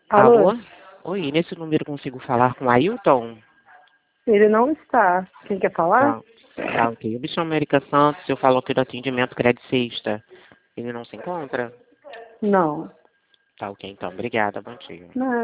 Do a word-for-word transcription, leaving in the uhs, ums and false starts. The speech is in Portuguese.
Alô? Alô? Oi, nesse número consigo falar com Ailton? Ele não está. Quem quer falar? Tá, tá ok. Eu me chamo Erika Santos, eu falo aqui do atendimento Credicista. Ele não se encontra? Não. Tá ok, então. Obrigada, bom dia. Não.